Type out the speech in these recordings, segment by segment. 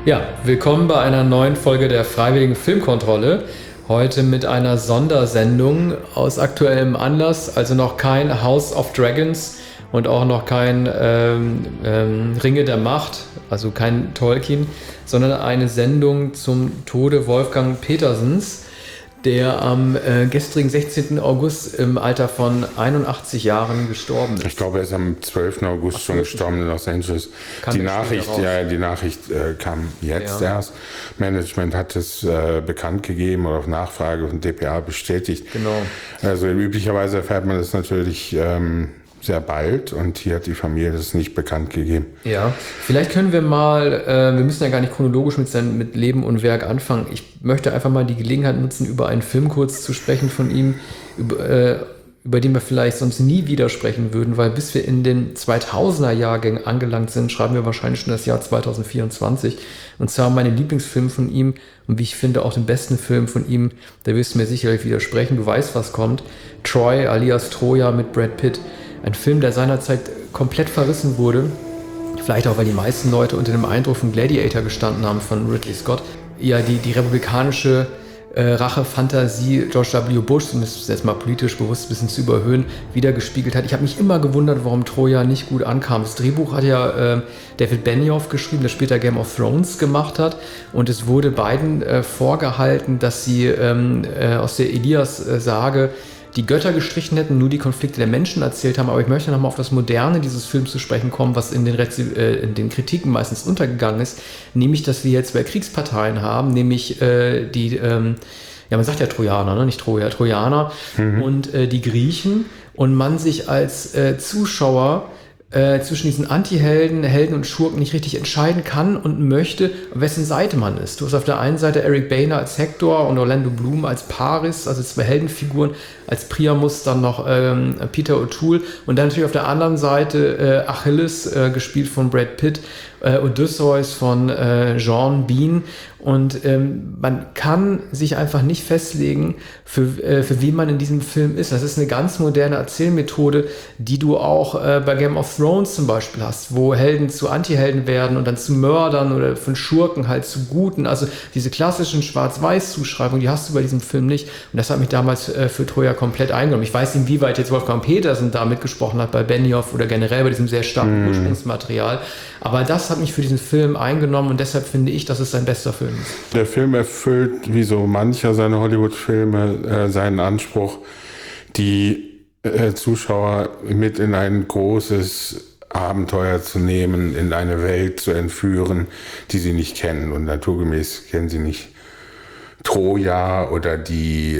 Ja, willkommen bei einer neuen Folge der Freiwilligen Filmkontrolle. Heute mit einer Sondersendung aus aktuellem Anlass, also noch kein House of Dragons und auch noch kein Ringe der Macht, also kein Tolkien, sondern eine Sendung zum Tode Wolfgang Petersens, der am gestrigen 16. August im Alter von 81 Jahren gestorben ist. Ich glaube, er ist am 12. August schon gestorben in Los Angeles. Die Nachricht kam jetzt erst. Management hat es bekannt gegeben oder auf Nachfrage von dpa bestätigt. Genau. Also üblicherweise erfährt man das natürlich sehr bald und hier hat die Familie das nicht bekannt gegeben. Ja, vielleicht können wir mal, wir müssen ja gar nicht chronologisch mit Leben und Werk anfangen. Ich möchte einfach mal die Gelegenheit nutzen, über einen Film kurz zu sprechen von ihm, über den wir vielleicht sonst nie wieder sprechen würden, weil bis wir in den 2000er-Jahrgängen angelangt sind, schreiben wir wahrscheinlich schon das Jahr 2024. Und zwar meine Lieblingsfilm von ihm und wie ich finde auch den besten Film von ihm, da wirst du mir sicherlich widersprechen, du weißt, was kommt. Troy alias Troja mit Brad Pitt. Ein Film, der seinerzeit komplett verrissen wurde. Vielleicht auch, weil die meisten Leute unter dem Eindruck von Gladiator gestanden haben, von Ridley Scott. Ja, die republikanische Rache-Fantasie George W. Bush, um das jetzt mal politisch bewusst ein bisschen zu überhöhen, wiedergespiegelt hat. Ich habe mich immer gewundert, warum Troja nicht gut ankam. Das Drehbuch hat ja David Benioff geschrieben, der später Game of Thrones gemacht hat. Und es wurde beiden vorgehalten, dass sie aus der Elias-Sage die Götter gestrichen hätten, nur die Konflikte der Menschen erzählt haben. Aber ich möchte nochmal auf das Moderne dieses Films zu sprechen kommen, was in den Kritiken meistens untergegangen ist, nämlich, dass wir jetzt zwei Kriegsparteien haben, nämlich man sagt ja Trojaner, ne? Nicht Troja, Trojaner und die Griechen und man sich als Zuschauer zwischen diesen Anti-Helden, Helden und Schurken nicht richtig entscheiden kann und möchte, wessen Seite man ist. Du hast auf der einen Seite Eric Boehner als Hector und Orlando Bloom als Paris, also zwei Heldenfiguren, als Priamus dann noch Peter O'Toole und dann natürlich auf der anderen Seite Achilles, gespielt von Brad Pitt, Odysseus von Sean Bean und man kann sich einfach nicht festlegen, für wen man in diesem Film ist. Das ist eine ganz moderne Erzählmethode, die du auch bei Game of Thrones zum Beispiel hast, wo Helden zu Anti-Helden werden und dann zu Mördern oder von Schurken halt zu Guten. Also diese klassischen Schwarz-Weiß-Zuschreibungen, die hast du bei diesem Film nicht. Und das hat mich damals für Troja komplett eingenommen. Ich weiß nicht, inwieweit jetzt Wolfgang Petersen da mitgesprochen hat bei Benioff oder generell bei diesem sehr starken Ursprungsmaterial. Aber das hat mich für diesen Film eingenommen und deshalb finde ich, dass es sein bester Film ist. Der Film erfüllt, wie so mancher seiner Hollywood-Filme, seinen Anspruch, die Zuschauer mit in ein großes Abenteuer zu nehmen, in eine Welt zu entführen, die sie nicht kennen. Und naturgemäß kennen sie nicht Troja oder die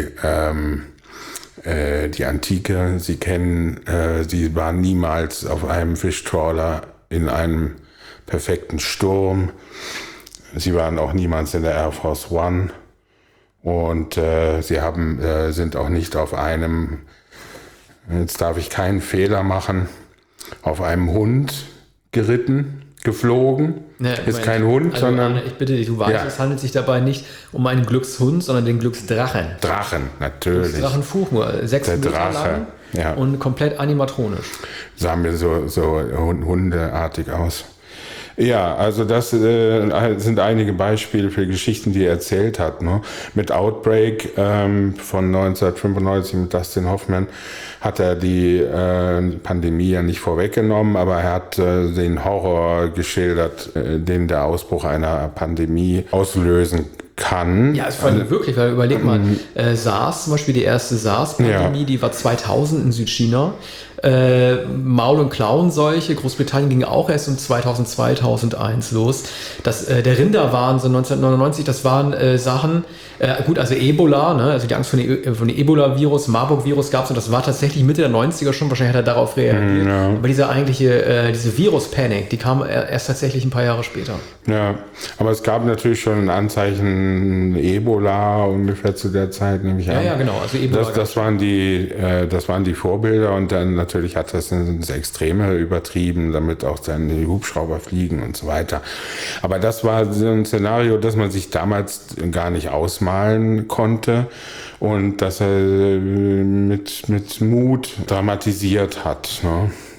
Antike. Sie waren niemals auf einem Fischtrawler in einem perfekten Sturm. Sie waren auch niemals in der Air Force One und sie sind auch nicht auf einem, jetzt darf ich keinen Fehler machen, auf einem Hund geflogen. Ja, ist kein Hund, sondern... Ich bitte dich, du weißt, es handelt sich dabei nicht um einen Glückshund, sondern den Glücksdrachen. Drachen, natürlich. Glücksdrachenfluch, nur 6 Meter lang und komplett animatronisch. Sah mir so hundeartig aus. Ja, also das sind einige Beispiele für Geschichten, die er erzählt hat. Ne? Mit Outbreak von 1995 mit Dustin Hoffman hat er die Pandemie ja nicht vorweggenommen, aber er hat den Horror geschildert, den der Ausbruch einer Pandemie auslösen kann. Ja, es war wirklich, weil überleg mal, SARS, zum Beispiel die erste SARS-Pandemie, die war 2000 in Südchina. Maul- und Klauenseuche, Großbritannien ging auch erst um 2001 los. Der Rinderwahnsinn 1999, das waren Sachen, also Ebola, ne? Also die Angst vor dem Ebola-Virus, Marburg-Virus gab es und das war tatsächlich Mitte der 90er schon, wahrscheinlich hat er darauf reagiert. Ja. Aber diese Virus-Panik, die kam erst tatsächlich ein paar Jahre später. Ja, aber es gab natürlich schon Anzeichen Ebola ungefähr zu der Zeit, nehme ich an. Ja, genau. Also Ebola das waren die Vorbilder und dann natürlich hat das ins Extreme übertrieben, damit auch dann die Hubschrauber fliegen und so weiter. Aber das war so ein Szenario, das man sich damals gar nicht ausmalen konnte und das er mit Mut dramatisiert hat. Ne?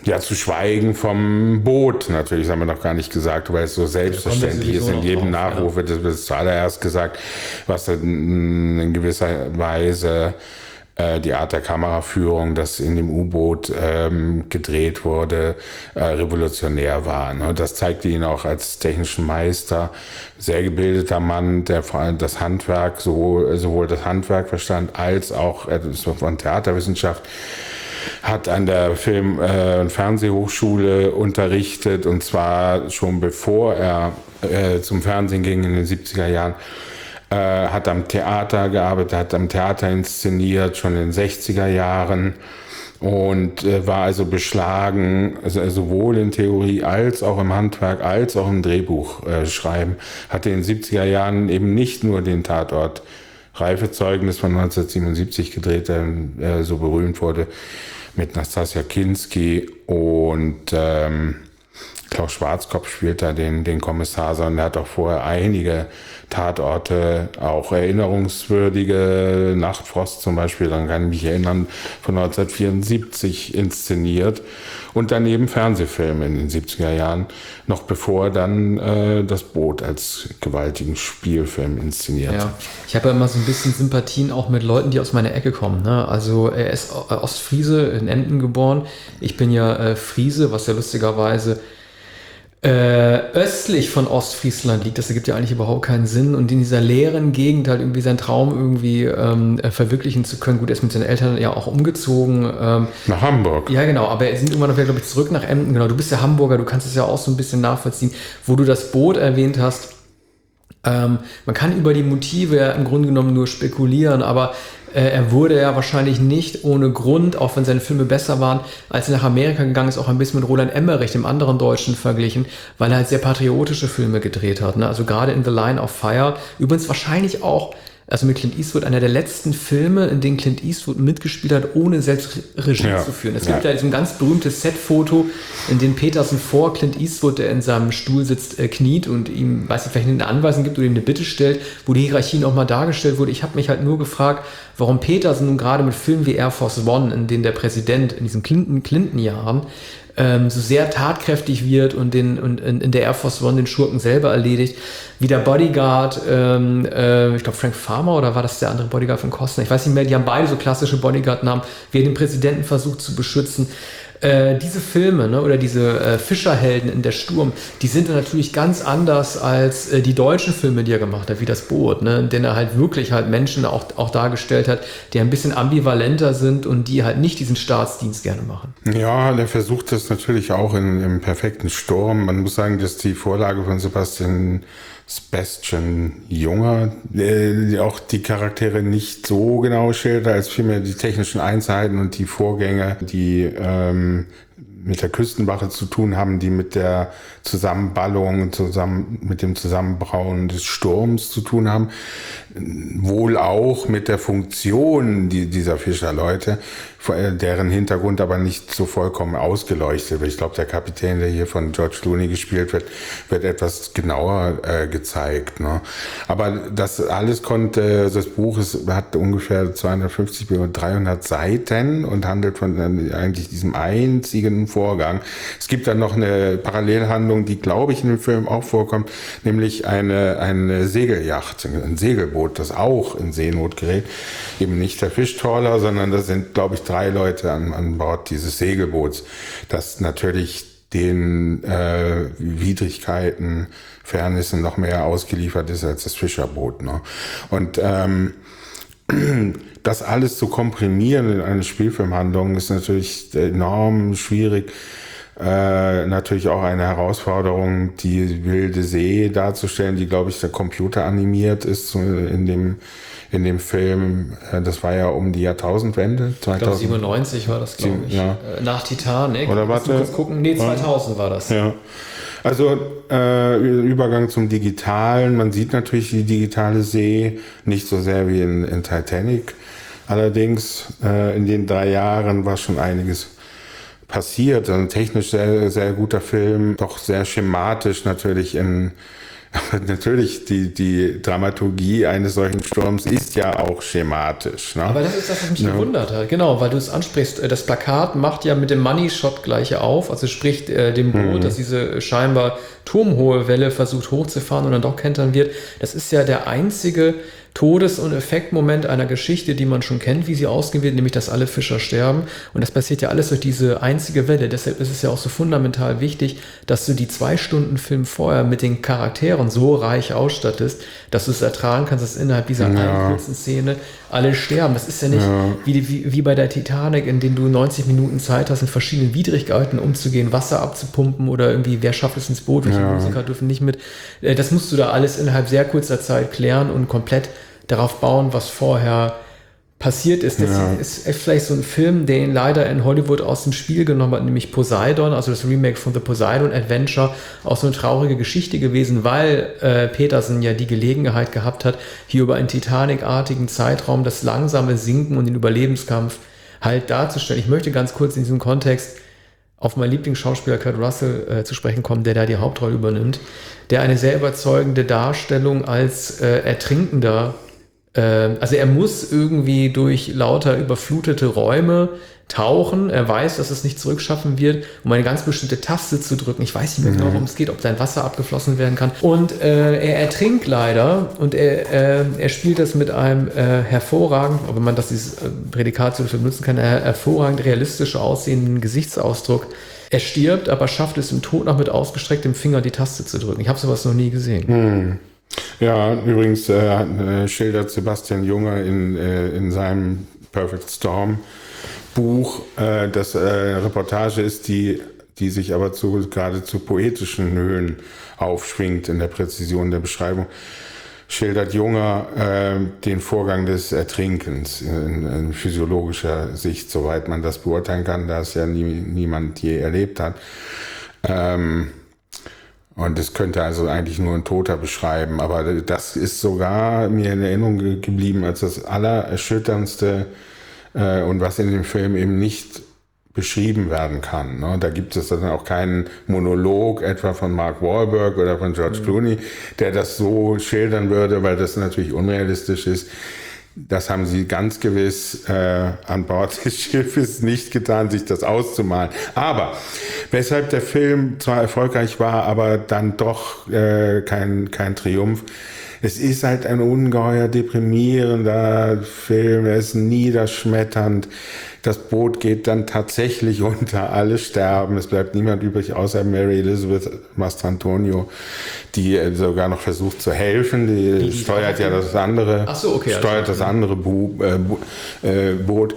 Ja, zu schweigen vom Boot, natürlich, das haben wir noch gar nicht gesagt, weil es so selbstverständlich ist. In jedem Nachruf wird es zuallererst gesagt, was in gewisser Weise die Art der Kameraführung, das in dem U-Boot gedreht wurde, revolutionär war. Ne? Das zeigte ihn auch als technischen Meister, sehr gebildeter Mann, der vor allem das Handwerk, sowohl das Handwerk verstand, als auch von Theaterwissenschaft, hat an der Film- und Fernsehhochschule unterrichtet, und zwar schon bevor er zum Fernsehen ging in den 70er Jahren. Hat am Theater gearbeitet, hat am Theater inszeniert, schon in den 60er Jahren, und war also beschlagen, also sowohl in Theorie als auch im Handwerk, als auch im Drehbuchschreiben. Hatte in den 70er Jahren eben nicht nur den Tatort Reifezeugnis von 1977 gedreht, der so berühmt wurde, mit Nastassja Kinski, und Klaus Schwarzkopf spielt da den Kommissar, sondern er hat auch vorher einige Tatorte, auch erinnerungswürdige, Nachtfrost zum Beispiel, dann kann ich mich erinnern, von 1974 inszeniert, und daneben Fernsehfilme in den 70er Jahren, noch bevor dann das Boot als gewaltigen Spielfilm inszeniert. Ja, ich habe ja immer so ein bisschen Sympathien auch mit Leuten, die aus meiner Ecke kommen. Ne? Also er ist Ostfriese, in Emden geboren. Ich bin ja Friese, was ja lustigerweise östlich von Ostfriesland liegt. Das ergibt ja eigentlich überhaupt keinen Sinn. Und in dieser leeren Gegend halt irgendwie seinen Traum irgendwie verwirklichen zu können. Gut, er ist mit seinen Eltern ja auch umgezogen. Nach Hamburg. Ja, genau. Aber er sind irgendwann noch wieder, glaube ich, zurück nach Emden. Genau, du bist ja Hamburger, du kannst es ja auch so ein bisschen nachvollziehen. Wo du das Boot erwähnt hast, man kann über die Motive ja im Grunde genommen nur spekulieren, aber er wurde ja wahrscheinlich nicht ohne Grund, auch wenn seine Filme besser waren, als er nach Amerika gegangen ist, auch ein bisschen mit Roland Emmerich, dem anderen Deutschen, verglichen, weil er halt sehr patriotische Filme gedreht hat. Ne? Also gerade in The Line of Fire, übrigens wahrscheinlich auch, also mit Clint Eastwood, einer der letzten Filme, in denen Clint Eastwood mitgespielt hat, ohne selbst Regie zu führen. Es gibt ja so ein ganz berühmtes Setfoto, in dem Petersen vor Clint Eastwood, der in seinem Stuhl sitzt, kniet und ihm, weiß ich, vielleicht eine Anweisung gibt oder ihm eine Bitte stellt, wo die Hierarchie nochmal dargestellt wurde. Ich habe mich halt nur gefragt, warum Petersen nun gerade mit Filmen wie Air Force One, in denen der Präsident in diesen Clinton-Jahren so sehr tatkräftig wird und in der Air Force One den Schurken selber erledigt, wie der Bodyguard, ich glaube Frank Farmer, oder war das der andere Bodyguard von Costner? Ich weiß nicht mehr, die haben beide so klassische Bodyguard-Namen, wie er den Präsidenten versucht zu beschützen. Diese Filme, ne, oder diese Fischerhelden in Der Sturm, die sind dann natürlich ganz anders als die deutschen Filme, die er gemacht hat, wie Das Boot, ne, in denen er halt wirklich halt Menschen auch dargestellt hat, die ein bisschen ambivalenter sind und die halt nicht diesen Staatsdienst gerne machen. Ja, der versucht das natürlich auch im Perfekten Sturm. Man muss sagen, dass die Vorlage von Sebastian Junger, auch die Charaktere nicht so genau schildert, als vielmehr die technischen Einzelheiten und die Vorgänge, die mit der Küstenwache zu tun haben, die mit der Zusammenballung, mit dem Zusammenbrauen des Sturms zu tun haben. Wohl auch mit der Funktion dieser Fischerleute, deren Hintergrund aber nicht so vollkommen ausgeleuchtet wird. Ich glaube, der Kapitän, der hier von George Clooney gespielt wird etwas genauer gezeigt. Ne? Aber das alles das Buch hat ungefähr 250 bis 300 Seiten und handelt von eigentlich diesem einzigen Vorgang. Es gibt dann noch eine Parallelhandlung, die, glaube ich, in dem Film auch vorkommt, nämlich eine Segelyacht, ein Segelboot, das auch in Seenot gerät. Eben nicht der Fischtrawler, sondern das sind, glaube ich, 3 Leute an Bord dieses Segelboots, das natürlich den Widrigkeiten, Fairnessen noch mehr ausgeliefert ist als das Fischerboot. Ne? Und das alles zu komprimieren in eine Spielfilmhandlung ist natürlich enorm schwierig. Natürlich auch eine Herausforderung, die wilde See darzustellen, die, glaube ich, der Computer animiert ist in dem Film. Das war ja um die Jahrtausendwende. 2000. Ich glaube 97 war das, glaube ich. Ja. Nach Titanic. Oder warte. Kurz gucken. Nee, 2000 war das. Ja. Also Übergang zum Digitalen. Man sieht natürlich die digitale See nicht so sehr wie in Titanic. Allerdings in den 3 Jahren war schon einiges passiert. Ein technisch sehr, sehr guter Film, doch sehr schematisch natürlich in Aber natürlich, die Dramaturgie eines solchen Sturms ist ja auch schematisch. Ne? Aber das ist das, was mich gewundert hat. Genau, weil du es ansprichst. Das Plakat macht ja mit dem Money Shot gleich auf. Also sprich dem Boot, das diese scheinbar turmhohe Welle versucht hochzufahren und dann doch kentern wird. Das ist ja der einzige Todes- und Effektmoment einer Geschichte, die man schon kennt, wie sie ausgehen wird, nämlich, dass alle Fischer sterben. Und das passiert ja alles durch diese einzige Welle. Deshalb ist es ja auch so fundamental wichtig, dass du die 2 Stunden Film vorher mit den Charakteren so reich ausstattest, dass du es ertragen kannst, dass innerhalb dieser einen kurzen Szene alle sterben. Das ist ja nicht wie bei der Titanic, in dem du 90 Minuten Zeit hast, in verschiedenen Widrigkeiten umzugehen, Wasser abzupumpen oder irgendwie, wer schafft es ins Boot, welche Musiker dürfen nicht mit. Das musst du da alles innerhalb sehr kurzer Zeit klären und komplett darauf bauen, was vorher passiert ist. Das ist vielleicht so ein Film, den leider in Hollywood aus dem Spiel genommen hat, nämlich Poseidon, also das Remake von The Poseidon Adventure, auch so eine traurige Geschichte gewesen, weil Peterson ja die Gelegenheit gehabt hat, hier über einen Titanic-artigen Zeitraum das langsame Sinken und den Überlebenskampf halt darzustellen. Ich möchte ganz kurz in diesem Kontext auf meinen Lieblingsschauspieler Kurt Russell zu sprechen kommen, der da die Hauptrolle übernimmt, der eine sehr überzeugende Darstellung als Ertrinkender, also er muss irgendwie durch lauter überflutete Räume tauchen. Er weiß, dass es nicht zurückschaffen wird, um eine ganz bestimmte Taste zu drücken. Ich weiß nicht mehr genau, worum es geht, ob sein Wasser abgeflossen werden kann. Und er ertrinkt leider und er spielt das mit einem hervorragend, wenn man dieses Prädikat so benutzen kann, hervorragend realistisch aussehenden Gesichtsausdruck. Er stirbt, aber schafft es im Tod noch mit ausgestrecktem Finger die Taste zu drücken. Ich habe sowas noch nie gesehen. Ja, übrigens schildert Sebastian Junger in seinem Perfect Storm Buch, das Reportage ist, die sich aber gerade zu poetischen Höhen aufschwingt in der Präzision der Beschreibung, schildert Junger den Vorgang des Ertrinkens in physiologischer Sicht, soweit man das beurteilen kann, da es ja niemand je erlebt hat. Und das könnte also eigentlich nur ein Toter beschreiben, aber das ist sogar mir in Erinnerung geblieben als das Allererschütterndste und was in dem Film eben nicht beschrieben werden kann. Ne? Da gibt es dann auch keinen Monolog, etwa von Mark Wahlberg oder von George Clooney, der das so schildern würde, weil das natürlich unrealistisch ist. Das haben sie ganz gewiss an Bord des Schiffes nicht getan, sich das auszumalen. Aber weshalb der Film zwar erfolgreich war, aber dann doch kein Triumph. Es ist halt ein ungeheuer deprimierender Film, er ist niederschmetternd. Das Boot geht dann tatsächlich unter, alle sterben. Es bleibt niemand übrig, außer Mary Elizabeth Mastrantonio, die sogar noch versucht zu helfen. Die steuert ja das andere, das andere Boot.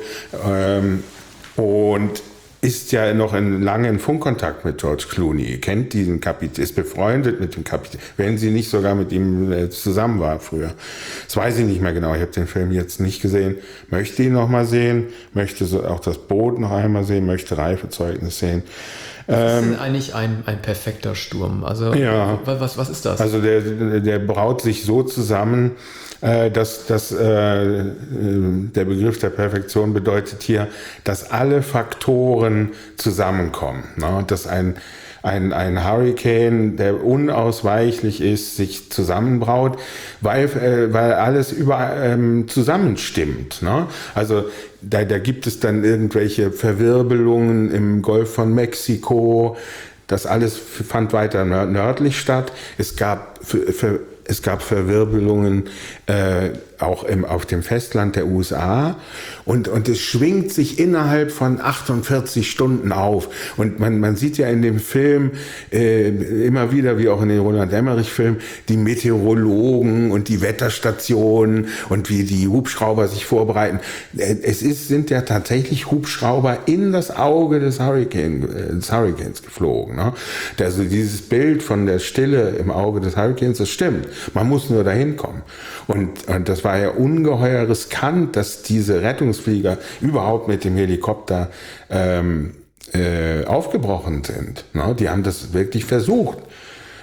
Und ist ja noch lange in Funkkontakt mit George Clooney, kennt diesen Kapitän, ist befreundet mit dem Kapitän, wenn sie nicht sogar mit ihm zusammen war früher. Das weiß ich nicht mehr genau, ich habe den Film jetzt nicht gesehen, möchte ihn noch mal sehen, möchte auch das Boot noch einmal sehen, möchte Reifezeugnis sehen. Was ist denn eigentlich ein perfekter Sturm? Also was ist das? Also der braut sich so zusammen, dass der Begriff der Perfektion bedeutet hier, dass alle Faktoren zusammenkommen. Ne? Dass ein Hurricane, der unausweichlich ist, sich zusammenbraut, weil alles überall zusammenstimmt. Ne? Also da gibt es dann irgendwelche Verwirbelungen im Golf von Mexiko. Das alles fand weiter nördlich statt. Es gab Verwirbelungen auch auf dem Festland der USA und es schwingt sich innerhalb von 48 Stunden auf. Und man sieht ja in dem Film immer wieder, wie auch in den Roland Emmerich-Filmen, die Meteorologen und die Wetterstationen und wie die Hubschrauber sich vorbereiten. Sind ja tatsächlich Hubschrauber in das Auge des Hurricanes geflogen. Ne? Also dieses Bild von der Stille im Auge des Hurricanes, das stimmt. Man muss nur dahin kommen. Und das war ja ungeheuer riskant, dass diese Rettungsflieger überhaupt mit dem Helikopter aufgebrochen sind. Ne? Die haben das wirklich versucht.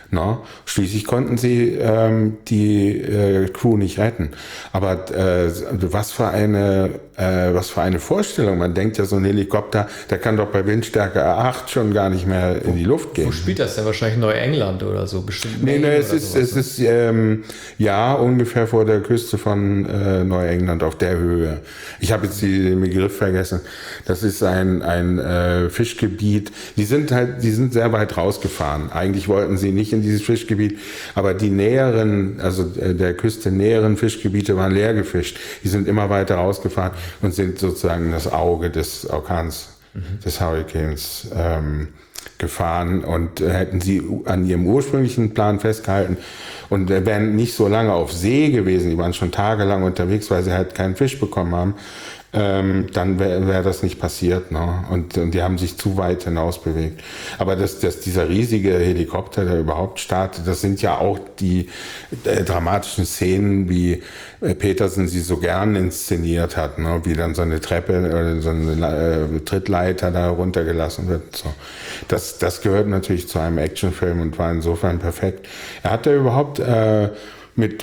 No? Schließlich konnten sie die Crew nicht retten. Aber was für eine Vorstellung. Man denkt ja, so ein Helikopter, der kann doch bei Windstärke 8 schon gar nicht mehr in die Luft gehen. Wo spielt das denn? Wahrscheinlich Neuengland oder so? Bestimmt. Nee, es ist ungefähr vor der Küste von Neuengland auf der Höhe. Ich habe jetzt den Begriff vergessen. Das ist ein Fischgebiet. Die sind sehr weit rausgefahren. Eigentlich wollten sie nicht in dieses Fischgebiet, aber die näheren, also der Küste näheren Fischgebiete waren leer gefischt. Die sind immer weiter rausgefahren und sind sozusagen das Auge des Orkans, des Hurrikans gefahren, und hätten sie an ihrem ursprünglichen Plan festgehalten und wären nicht so lange auf See gewesen, die waren schon tagelang unterwegs, weil sie halt keinen Fisch bekommen haben, dann wäre das nicht passiert, ne? Und die haben sich zu weit hinaus bewegt. Aber dass dieser riesige Helikopter, der überhaupt startet, das sind ja auch die dramatischen Szenen, wie Petersen sie so gern inszeniert hat, ne? Wie dann so eine Treppe oder so eine Trittleiter da runtergelassen wird. So. Das gehört natürlich zu einem Actionfilm und war insofern perfekt. Er hat ja überhaupt mit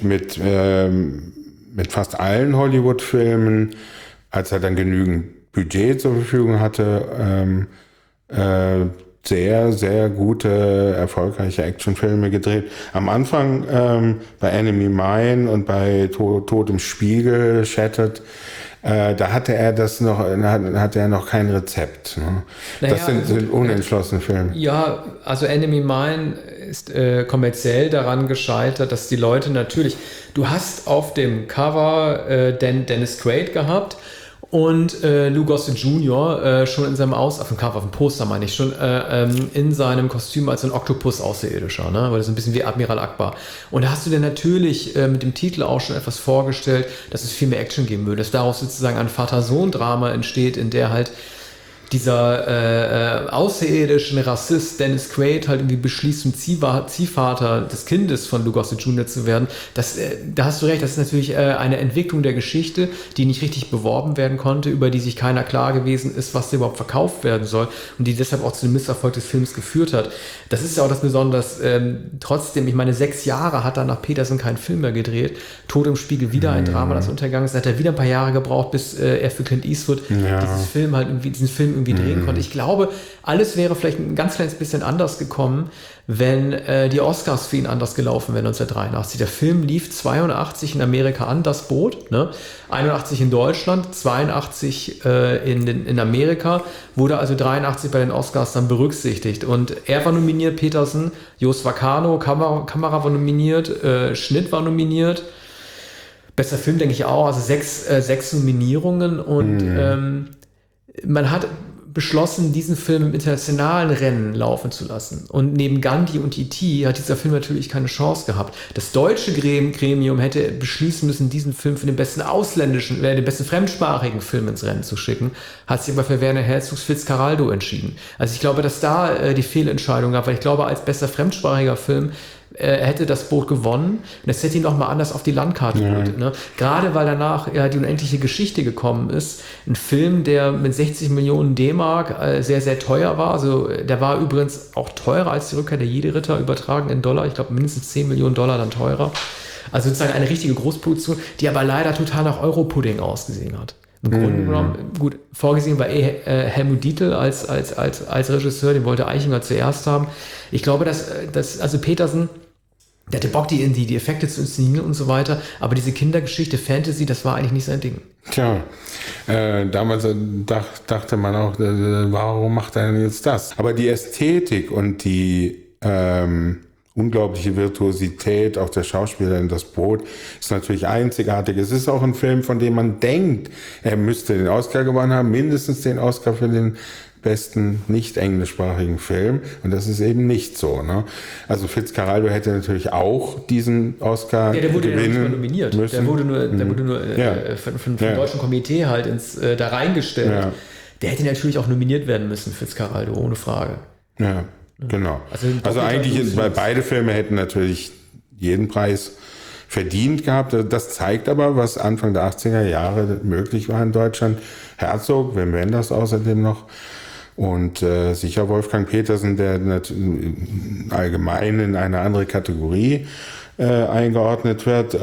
fast allen Hollywood-Filmen, als er dann genügend Budget zur Verfügung hatte, sehr, sehr gute, erfolgreiche Actionfilme gedreht. Am Anfang bei Enemy Mine und bei Tod im Spiegel, Shattered, da hatte er noch kein Rezept. Ne? Naja, das sind unentschlossene Filme. Ja, also Enemy Mine ist kommerziell daran gescheitert, dass die Leute natürlich, du hast auf dem Cover Dennis Quaid gehabt, und Lou Gossett Jr. Schon in seinem auf dem Cover, auf dem Poster meine ich, schon in seinem Kostüm als ein Oktopus außerirdischer, ne? Weil das ist ein bisschen wie Admiral Akbar. Und da hast du dir natürlich mit dem Titel auch schon etwas vorgestellt, dass es viel mehr Action geben würde, dass daraus sozusagen ein Vater-Sohn-Drama entsteht, in der halt dieser außerirdische Rassist Dennis Quaid halt irgendwie beschließt, zum Ziehvater des Kindes von Lou Gossett Jr. zu werden. Da hast du recht, das ist natürlich eine Entwicklung der Geschichte, die nicht richtig beworben werden konnte, über die sich keiner klar gewesen ist, was überhaupt verkauft werden soll und die deshalb auch zu dem Misserfolg des Films geführt hat. Das ist ja auch das Besondere, dass trotzdem, ich meine, 6 Jahre hat danach Petersen keinen Film mehr gedreht. Tod im Spiegel, wieder ein Drama, das untergegangen ist. Hat er wieder ein paar Jahre gebraucht, bis er für Clint Eastwood diesen Film irgendwie drehen konnte. Ich glaube, alles wäre vielleicht ein ganz kleines bisschen anders gekommen, wenn die Oscars für ihn anders gelaufen wären 1983. Der Film lief 82 in Amerika an, Das Boot, ne? 81 in Deutschland, 82 in Amerika, wurde also 83 bei den Oscars dann berücksichtigt. Und er war nominiert, Petersen, Jos Vacano, Kamera war nominiert, Schnitt war nominiert. Bester Film, denke ich auch, also 6 Nominierungen, und man hat beschlossen, diesen Film im internationalen Rennen laufen zu lassen. Und neben Gandhi und E.T. hat dieser Film natürlich keine Chance gehabt. Das deutsche Gremium hätte beschließen müssen, diesen Film für den besten den besten fremdsprachigen Film ins Rennen zu schicken, hat sich aber für Werner Herzogs Fitzcarraldo entschieden. Also ich glaube, dass da die Fehlentscheidung gab, weil ich glaube, als bester fremdsprachiger Film hätte das Boot gewonnen, und es hätte ihn nochmal anders auf die Landkarte geholt. Ne? Gerade weil danach die unendliche Geschichte gekommen ist. Ein Film, der mit 60 Millionen D-Mark sehr, sehr teuer war. Also der war übrigens auch teurer als die Rückkehr der Jedi-Ritter, übertragen in Dollar. Ich glaube, mindestens 10 Millionen Dollar dann teurer. Also sozusagen eine richtige Großproduktion, die aber leider total nach Europudding ausgesehen hat. Im Grunde genommen, gut, vorgesehen war Helmut Dietl als Regisseur, den wollte Eichinger zuerst haben. Ich glaube, dass also Petersen, der hatte Bock, die Effekte zu inszenieren und so weiter, aber diese Kindergeschichte, Fantasy, das war eigentlich nicht sein Ding. Tja, damals dachte man auch, warum macht er denn jetzt das? Aber die Ästhetik und die unglaubliche Virtuosität auch der Schauspieler in Das Boot ist natürlich einzigartig. Es ist auch ein Film, von dem man denkt, er müsste den Oscar gewonnen haben, mindestens den Oscar für den besten nicht englischsprachigen Film, und das ist eben nicht so. Ne? Also Fitzcarraldo hätte natürlich auch diesen Oscar gewinnen müssen. Der wurde ja nicht mal nominiert. Der wurde nur vom deutschen Komitee halt da reingestellt. Ja. Der hätte natürlich auch nominiert werden müssen, Fitzcarraldo, ohne Frage. Ja, genau. Also eigentlich, beide Filme hätten natürlich jeden Preis verdient gehabt. Das zeigt aber, was Anfang der 80er Jahre möglich war in Deutschland. Herzog, Wim Wenders außerdem noch, Und sicher Wolfgang Petersen, der allgemein in eine andere Kategorie eingeordnet wird,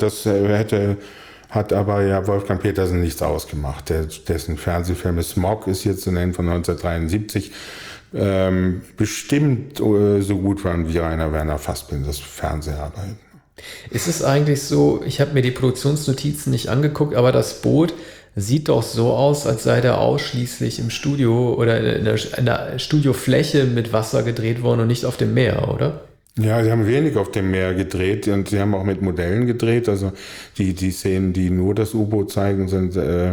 hat aber ja Wolfgang Petersen nichts ausgemacht. Dessen Fernsehfilm Smog ist hier zu nennen von 1973, bestimmt so gut waren wie Rainer Werner Fassbinders Fernseharbeit. Ist es eigentlich so, ich habe mir die Produktionsnotizen nicht angeguckt, aber das Boot sieht doch so aus, als sei der ausschließlich im Studio oder in der Studiofläche mit Wasser gedreht worden und nicht auf dem Meer, oder? Ja, sie haben wenig auf dem Meer gedreht und sie haben auch mit Modellen gedreht. Also die Szenen, die nur das U-Boot zeigen, sind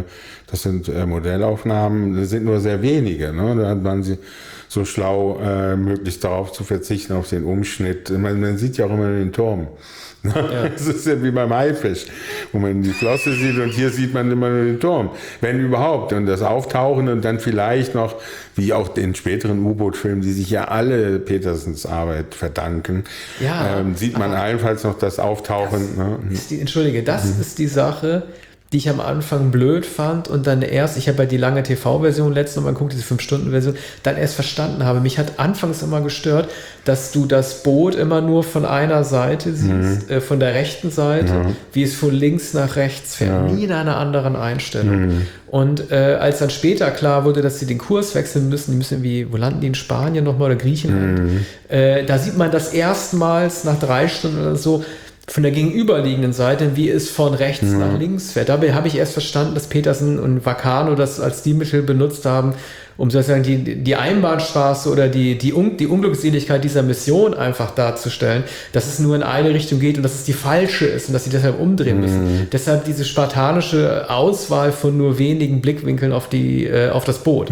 Modellaufnahmen. Das sind nur sehr wenige. Ne? Da waren sie so schlau, möglichst darauf zu verzichten, auf den Umschnitt. Man sieht ja auch immer den Turm. Ja. Das ist ja wie beim Haifisch, wo man die Flosse sieht und hier sieht man immer nur den Turm. Wenn überhaupt. Und das Auftauchen und dann vielleicht noch, wie auch den späteren U-Boot-Filmen, die sich ja alle Petersens Arbeit verdanken, sieht man allenfalls noch das Auftauchen. Das ist die Sache, die ich am Anfang blöd fand und dann erst, ich habe ja die lange TV-Version letztes Mal geguckt, diese 5-Stunden-Version, dann erst verstanden habe. Mich hat anfangs immer gestört, dass du das Boot immer nur von einer Seite siehst, von der rechten Seite, wie es von links nach rechts fährt, nie in einer anderen Einstellung. Und als dann später klar wurde, dass sie den Kurs wechseln müssen, die müssen irgendwie, wo landen die, in Spanien nochmal oder Griechenland, da sieht man das erstmals nach 3 Stunden oder so, von der gegenüberliegenden Seite, wie es von rechts nach links fährt. Dabei habe ich erst verstanden, dass Petersen und Vacano das als Stilmittel benutzt haben, um sozusagen die Einbahnstraße oder die Unglückseligkeit dieser Mission einfach darzustellen, dass es nur in eine Richtung geht und dass es die falsche ist und dass sie deshalb umdrehen müssen. Deshalb diese spartanische Auswahl von nur wenigen Blickwinkeln auf das Boot.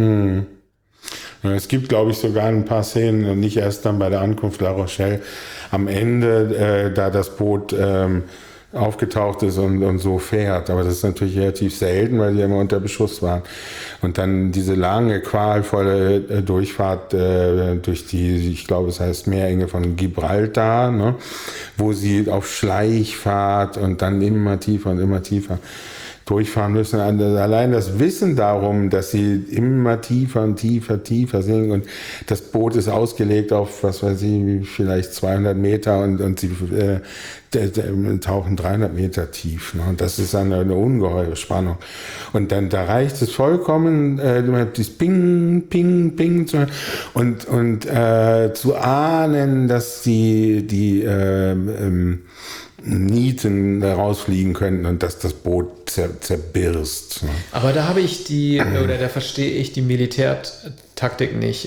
Es gibt, glaube ich, sogar ein paar Szenen, nicht erst dann bei der Ankunft La Rochelle, am Ende, da das Boot aufgetaucht ist und so fährt. Aber das ist natürlich relativ selten, weil die immer unter Beschuss waren. Und dann diese lange, qualvolle Durchfahrt durch die, ich glaube, es heißt Meerenge von Gibraltar, ne, wo sie auf Schleichfahrt und dann immer tiefer durchfahren müssen. Allein das Wissen darum, dass sie immer tiefer und tiefer sinken und das Boot ist ausgelegt auf, was weiß ich, vielleicht 200 Meter und sie tauchen 300 Meter tief. Ne? Und das ist eine ungeheure Spannung. Und dann, da reicht es vollkommen, dieses Ping, Ping, Ping und zu ahnen, dass die Nieten rausfliegen könnten und dass das Boot zerbirst. Ne? Aber da da verstehe ich die Militärtaktik nicht.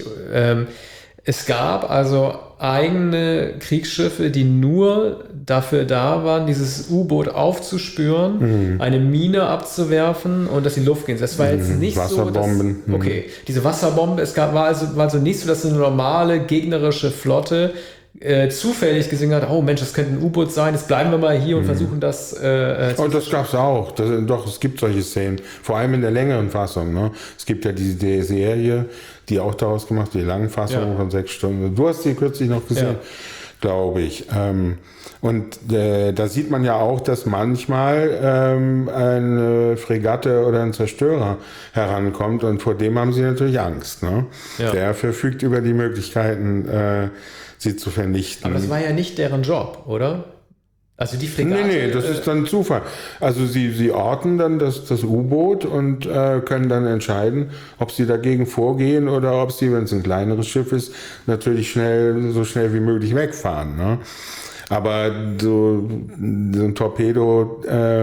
Es gab also eigene Kriegsschiffe, die nur dafür da waren, dieses U-Boot aufzuspüren, eine Mine abzuwerfen und dass die Luft gehen. Das war jetzt nicht Wasserbomben. So, okay, diese Wasserbombe, war also nicht so, dass eine normale gegnerische Flotte zufällig gesehen hat, oh Mensch, das könnte ein U-Boot sein, jetzt bleiben wir mal hier und versuchen das und das gab es auch. Es gibt solche Szenen, vor allem in der längeren Fassung. Ne? Es gibt ja die Serie, die auch daraus gemacht, die langen Fassungen von 6 Stunden. Du hast die kürzlich noch gesehen, glaube ich. Und da sieht man ja auch, dass manchmal eine Fregatte oder ein Zerstörer herankommt und vor dem haben sie natürlich Angst. Ne? Ja. Der verfügt über die Möglichkeiten, sie zu vernichten. Aber das war ja nicht deren Job, oder? Also die Fregatte... Nee, das ist dann Zufall. Also sie orten dann das U-Boot und können dann entscheiden, ob sie dagegen vorgehen oder ob sie, wenn es ein kleineres Schiff ist, natürlich so schnell wie möglich wegfahren. Ne? Aber so ein Torpedo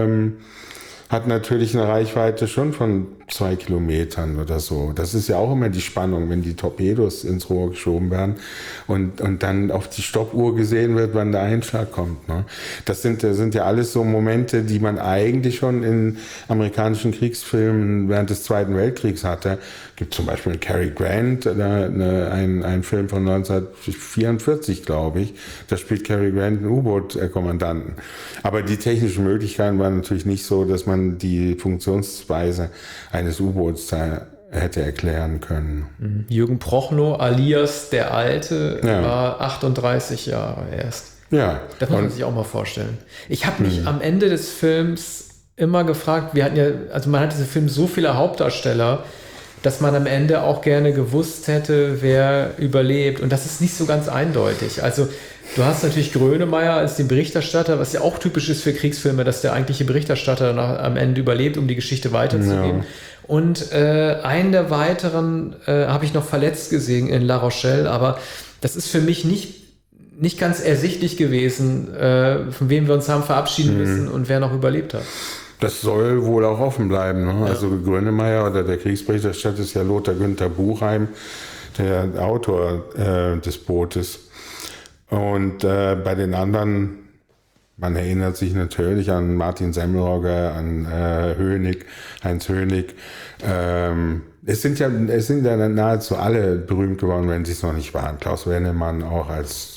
hat natürlich eine Reichweite schon von 2 Kilometern oder so. Das ist ja auch immer die Spannung, wenn die Torpedos ins Rohr geschoben werden und dann auf die Stoppuhr gesehen wird, wann der Einschlag kommt. Ne? Das sind ja alles so Momente, die man eigentlich schon in amerikanischen Kriegsfilmen während des Zweiten Weltkriegs hatte. Gibt zum Beispiel Cary Grant, ein Film von 1944, glaube ich. Da spielt Cary Grant einen U-Boot-Kommandanten. Aber die technischen Möglichkeiten waren natürlich nicht so, dass man die Funktionsweise eines U-Boots hätte erklären können. Jürgen Prochnow alias der Alte war 38 Jahre erst. Ja. Das muss man sich auch mal vorstellen. Ich habe mich am Ende des Films immer gefragt, man hat diesen Film so viele Hauptdarsteller, dass man am Ende auch gerne gewusst hätte, wer überlebt. Und das ist nicht so ganz eindeutig. Also du hast natürlich Grönemeyer als den Berichterstatter, was ja auch typisch ist für Kriegsfilme, dass der eigentliche Berichterstatter am Ende überlebt, um die Geschichte weiterzugeben. Ja. Und einen der weiteren habe ich noch verletzt gesehen in La Rochelle, aber das ist für mich nicht ganz ersichtlich gewesen, von wem wir uns haben verabschieden müssen und wer noch überlebt hat. Das soll wohl auch offen bleiben. Ne? Ja. Also Grönemeyer oder der Kriegsberichterstatter ist ja Lothar Günther Buchheim, der Autor des Bootes. Und bei den anderen, man erinnert sich natürlich an Martin Semmelrogge, an Heinz Hönig. Es sind ja nahezu alle berühmt geworden, wenn sie es noch nicht waren. Klaus Wennemann auch als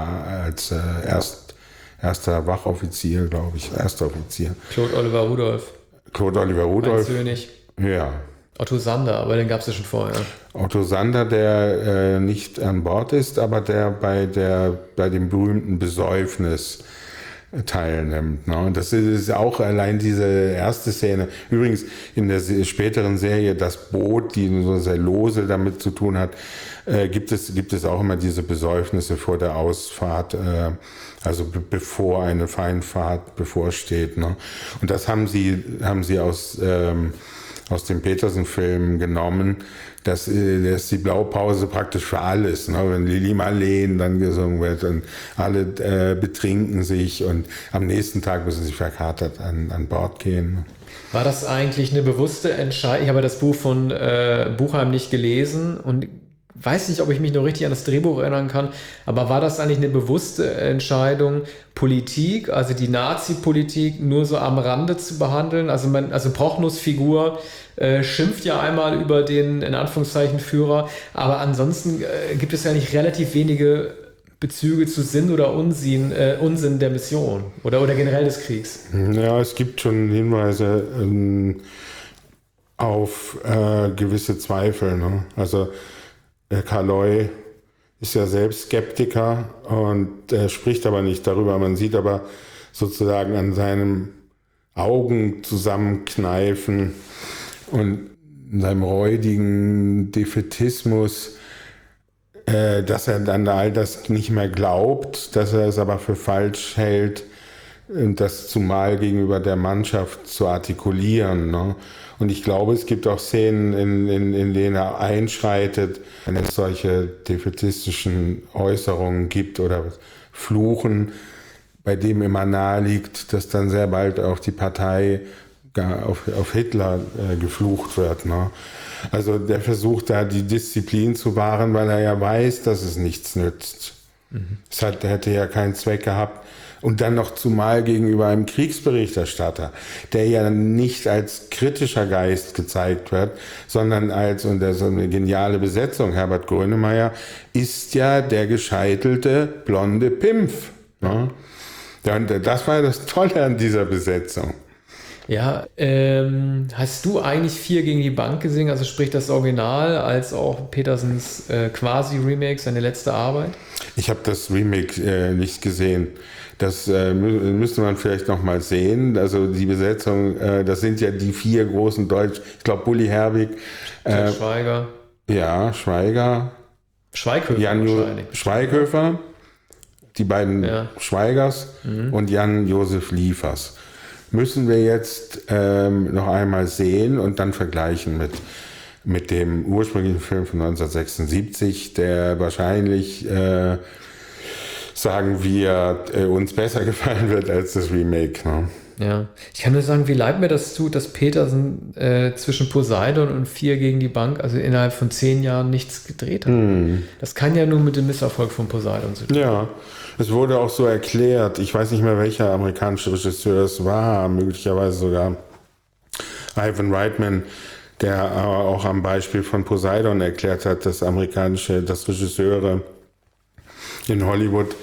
erster Wachoffizier, glaube ich, erster Offizier. Claude Oliver Rudolph. Heinz Hönig. Ja. Otto Sander, aber den gab es ja schon vorher. Otto Sander, der nicht an Bord ist, aber der bei dem berühmten Besäufnis teilnimmt. Ne? Und das ist auch allein diese erste Szene. Übrigens in der späteren Serie Das Boot, die so sehr lose damit zu tun hat, gibt es auch immer diese Besäufnisse vor der Ausfahrt, also bevor eine Feindfahrt bevorsteht. Ne? Und das haben sie aus dem Petersen-Film genommen, dass die Blaupause praktisch für alles, ne? Wenn Lili Marleen dann gesungen wird und alle betrinken sich und am nächsten Tag müssen sie verkatert an Bord gehen. War das eigentlich eine bewusste Entscheidung? Ich habe das Buch von Buchheim nicht gelesen und weiß nicht, ob ich mich noch richtig an das Drehbuch erinnern kann, aber war das eigentlich eine bewusste Entscheidung, Politik, also die Nazi-Politik, nur so am Rande zu behandeln? Also Prochnus Figur schimpft ja einmal über den, in Anführungszeichen, Führer, aber ansonsten gibt es ja nicht relativ wenige Bezüge zu Sinn oder Unsinn der Mission oder generell des Kriegs. Ja, es gibt schon Hinweise auf gewisse Zweifel. Ne? Also Carloy ist ja selbst Skeptiker und er spricht aber nicht darüber. Man sieht aber sozusagen an seinem Augen zusammenkneifen und seinem räudigen Defätismus, dass er dann all das nicht mehr glaubt, dass er es aber für falsch hält, das zumal gegenüber der Mannschaft zu artikulieren. Ne? Und ich glaube, es gibt auch Szenen, in denen er einschreitet, wenn es solche defätistischen Äußerungen gibt oder Fluchen, bei dem immer nahe liegt, dass dann sehr bald auch die Partei auf Hitler geflucht wird. Ne? Also der versucht da die Disziplin zu wahren, weil er ja weiß, dass es nichts nützt. Es hätte ja keinen Zweck gehabt. Und dann noch zumal gegenüber einem Kriegsberichterstatter, der ja nicht als kritischer Geist gezeigt wird, sondern und das ist eine geniale Besetzung. Herbert Grönemeyer ist ja der gescheitelte blonde Pimpf. Ne? Und das war das Tolle an dieser Besetzung. Ja, hast du eigentlich 4 gegen die Bank gesehen, also sprich das Original, als auch Petersens Quasi-Remake, seine letzte Arbeit? Ich habe das Remake nicht gesehen. Das müsste man vielleicht noch mal sehen. Also die Besetzung, das sind ja die 4 großen Deutschen. Ich glaube, Bully Herbig. Schweiger. Ja, Schweiger. Schweighöfer Schweighöfer. Die beiden Schweigers und Jan-Josef Liefers. Müssen wir jetzt noch einmal sehen und dann vergleichen mit dem ursprünglichen Film von 1976, der wahrscheinlich, sagen wir, uns besser gefallen wird als das Remake. Ne? Ja, ich kann nur sagen, wie leid mir das tut, dass Petersen zwischen Poseidon und 4 gegen die Bank, also innerhalb von 10 Jahren nichts gedreht hat. Das kann ja nur mit dem Misserfolg von Poseidon zu tun. Ja, es wurde auch so erklärt, ich weiß nicht mehr, welcher amerikanische Regisseur es war, möglicherweise sogar Ivan Reitman, der auch am Beispiel von Poseidon erklärt hat, dass Regisseure in Hollywood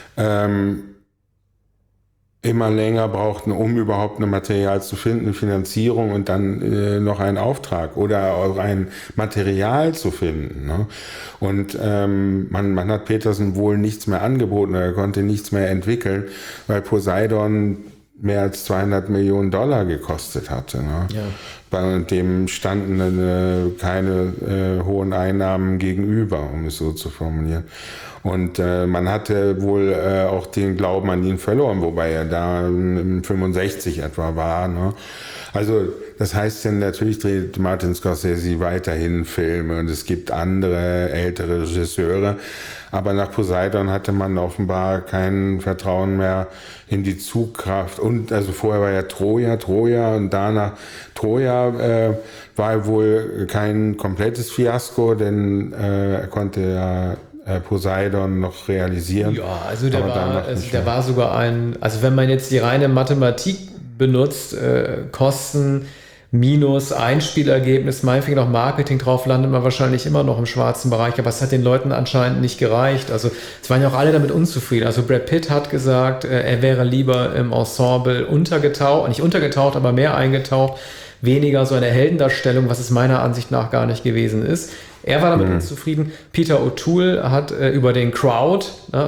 immer länger brauchten, um überhaupt ein Material zu finden, eine Finanzierung und dann noch einen Auftrag oder auch ein Material zu finden. Ne? Und man hat Petersen wohl nichts mehr angeboten, er konnte nichts mehr entwickeln, weil Poseidon mehr als $200 Millionen gekostet hatte. Ne? Ja. Bei dem standen keine hohen Einnahmen gegenüber, um es so zu formulieren. Und man hatte wohl auch den Glauben an ihn verloren, wobei er da im 65 etwa war. Ne? Also das heißt ja, natürlich dreht Martin Scorsese weiterhin Filme und es gibt andere ältere Regisseure, aber nach Poseidon hatte man offenbar kein Vertrauen mehr in die Zugkraft. Und also vorher war ja Troja und danach Troja war wohl kein komplettes Fiasko, denn er konnte ja Poseidon noch realisieren. Ja, also der war sogar also wenn man jetzt die reine Mathematik benutzt, Kosten minus Einspielergebnis, meinetwegen noch Marketing drauf, landet man wahrscheinlich immer noch im schwarzen Bereich, aber es hat den Leuten anscheinend nicht gereicht. Also es waren ja auch alle damit unzufrieden. Also Brad Pitt hat gesagt, er wäre lieber im Ensemble nicht untergetaucht, aber mehr eingetaucht, weniger so eine Heldendarstellung, was es meiner Ansicht nach gar nicht gewesen ist. Er war damit unzufrieden. Peter O'Toole hat über den Crowd,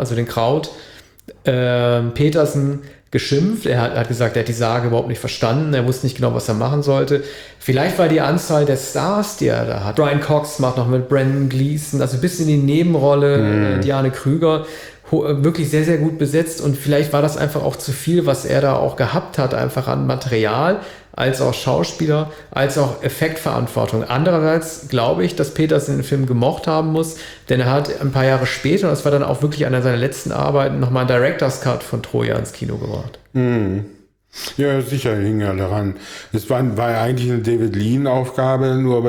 Peterson geschimpft. Er hat gesagt, er hat die Sage überhaupt nicht verstanden. Er wusste nicht genau, was er machen sollte. Vielleicht war die Anzahl der Stars, die er da hat. Brian Cox macht noch mit Brendan Gleeson, also bis in die Nebenrolle, Diane Krüger, wirklich sehr, sehr gut besetzt. Und vielleicht war das einfach auch zu viel, was er da auch gehabt hat, einfach an Material, als auch Schauspieler, als auch Effektverantwortung. Andererseits glaube ich, dass Peterson den Film gemocht haben muss, denn er hat ein paar Jahre später, und das war dann auch wirklich einer seiner letzten Arbeiten, nochmal einen Director's Cut von Troja ins Kino gebracht. Ja, sicher hing er daran. Es war ja eigentlich eine David Lean-Aufgabe, nur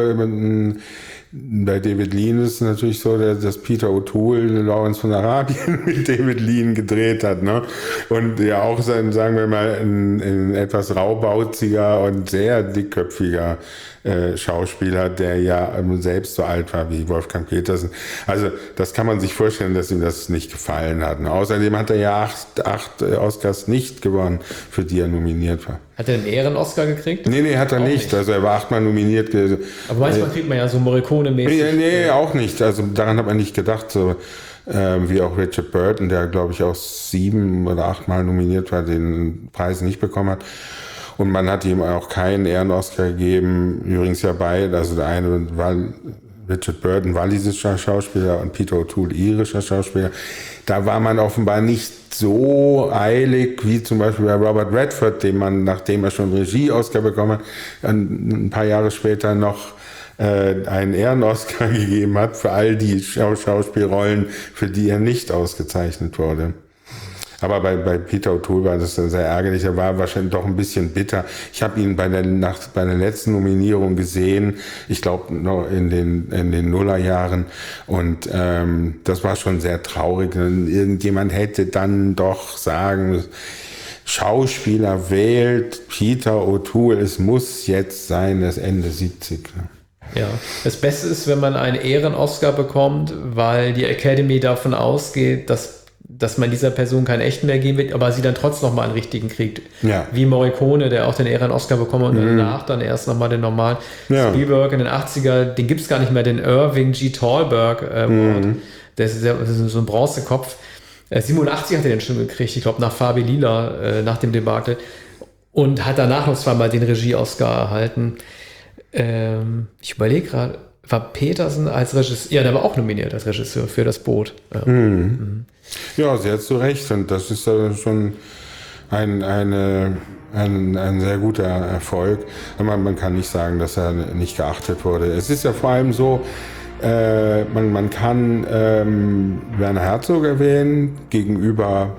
bei David Lean ist es natürlich so, dass Peter O'Toole Lawrence von Arabien mit David Lean gedreht hat, ne? Und ja auch, sagen wir mal, ein etwas raubauziger und sehr dickköpfiger Schauspieler, der ja selbst so alt war wie Wolfgang Petersen. Also das kann man sich vorstellen, dass ihm das nicht gefallen hat. Und außerdem hat er ja acht Oscars nicht gewonnen, für die er nominiert war. Hat er einen Ehren-Oscar gekriegt? Nee, hat er nicht. Also er war 8-mal nominiert. Aber manchmal kriegt man ja so Morricone-mäßig. Nee, auch nicht. Also daran hat man nicht gedacht. So wie auch Richard Burton, der glaube ich auch 7 oder 8-mal nominiert war, den Preis nicht bekommen hat. Und man hat ihm auch keinen Ehren-Oscar gegeben. Übrigens ja beide. Also der eine war Richard Burton, walisischer Schauspieler, und Peter O'Toole, irischer Schauspieler. Da war man offenbar nicht so eilig wie zum Beispiel bei Robert Redford, dem man, nachdem er schon Regie-Oscar bekommen hat, ein paar Jahre später noch einen Ehren-Oscar gegeben hat für all die Schauspielrollen, für die er nicht ausgezeichnet wurde. Aber bei Peter O'Toole war das sehr ärgerlich. Er war wahrscheinlich doch ein bisschen bitter. Ich habe ihn bei der letzten Nominierung gesehen, ich glaube noch in den Nullerjahren. Und das war schon sehr traurig. Irgendjemand hätte dann doch sagen, Schauspieler wählt Peter O'Toole, es muss jetzt sein, das Ende 70. Ne? Ja, das Beste ist, wenn man einen Ehren-Oscar bekommt, weil die Academy davon ausgeht, dass man dieser Person keinen echten mehr geben wird, aber sie dann trotzdem nochmal einen richtigen kriegt. Ja. Wie Morricone, der auch den Ehren-Oscar bekommen und danach dann erst nochmal den normalen. Ja. Spielberg in den 80er, den gibt es gar nicht mehr, den Irving G. Thalberg Award. Das ist so ein Bronzekopf. 87 hat er den schon gekriegt, ich glaube nach Fabi Lila, nach dem Debakel. Und hat danach noch zweimal den Regie-Oscar erhalten. Ich überlege gerade, war Petersen als Regisseur, ja, der war auch nominiert als Regisseur für Das Boot. Ja, ja, sehr zu Recht. Und das ist schon ein sehr guter Erfolg. Man kann nicht sagen, dass er nicht geachtet wurde. Es ist ja vor allem so, man kann Werner Herzog erwähnen gegenüber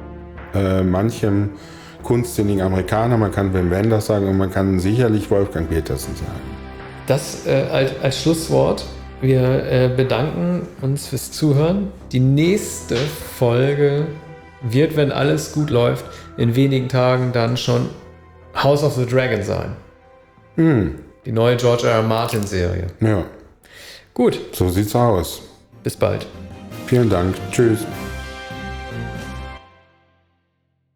manchem kunstsinnigen Amerikaner. Man kann Wim Wenders sagen und man kann sicherlich Wolfgang Petersen sagen. Das als Schlusswort. Wir bedanken uns fürs Zuhören. Die nächste Folge wird, wenn alles gut läuft, in wenigen Tagen dann schon House of the Dragon sein. Die neue George R. Martin Serie. Ja. Gut. So sieht's aus. Bis bald. Vielen Dank. Tschüss.